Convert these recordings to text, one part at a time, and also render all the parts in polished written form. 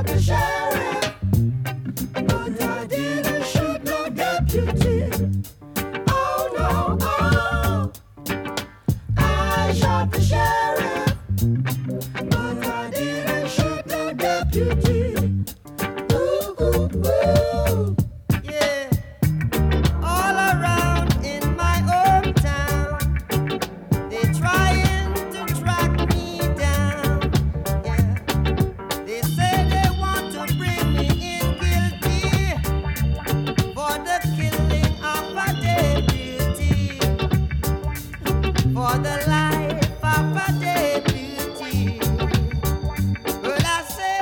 shot the sheriff, but I didn't shoot no deputy. Oh no, oh, I shot the sheriff, but I didn't shoot no deputy. Ooh, ooh, ooh. Yeah, all around in my hometown, they trying to track me down. Yeah, they say they want to bring me in guilty for the killing of a deputy, for the life of a deputy. Well, I say,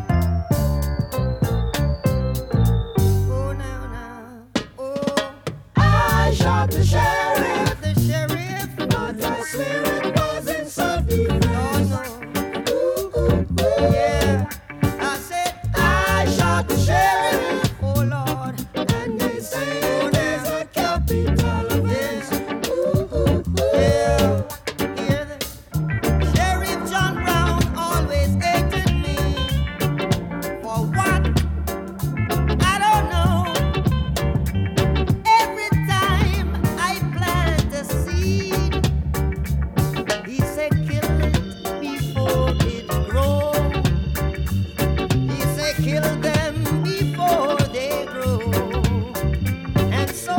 oh now, oh, I shot the sheriff, the sheriff, but I swear it wasn't no, self-defense. no, Ooh, ooh, ooh. yeah, I said, I shot the sheriff, oh Lord, and they say there's a capital offense. Ooh, ooh, ooh. yeah, hear the Sheriff John Brown always hated me for what? I don't know. Every time I plant a seed, he said kill it before it grows. He said kill them before they grow. And so,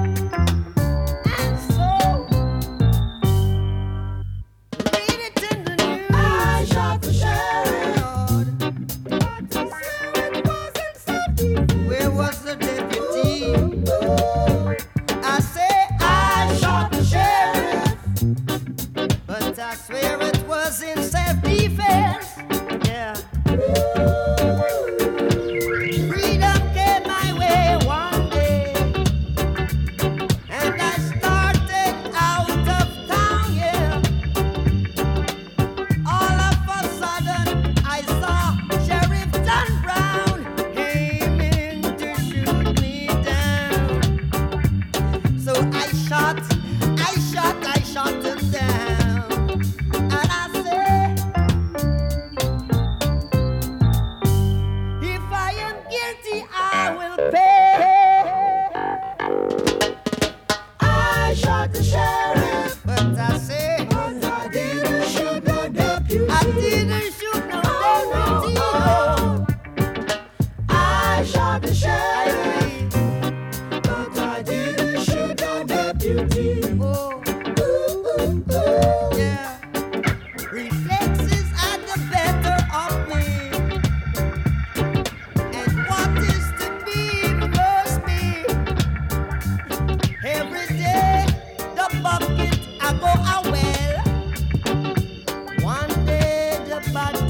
read it in the news. I shot the sheriff, Lord, but I swear it wasn't self-defense. where was the deputy? Ooh, I say I shot the sheriff, but I swear it was in self-defense. Yeah. Freedom came my way one day, and I started out of town, yeah. All of a sudden, I saw Sheriff John Brown aiming to shoot me down. So I shot him down. And I said, if I am guilty, I will pay. I shot the sheriff, But I say, but I didn't shoot no deputy. I didn't shoot no deputy. Oh, I shot the I sheriff, plead, but I didn't shoot no deputy. oh, Ooh, ooh, ooh. yeah. Reflexes are the better of me. And what is to be must be. Every day the bucket I go a well. One day the bad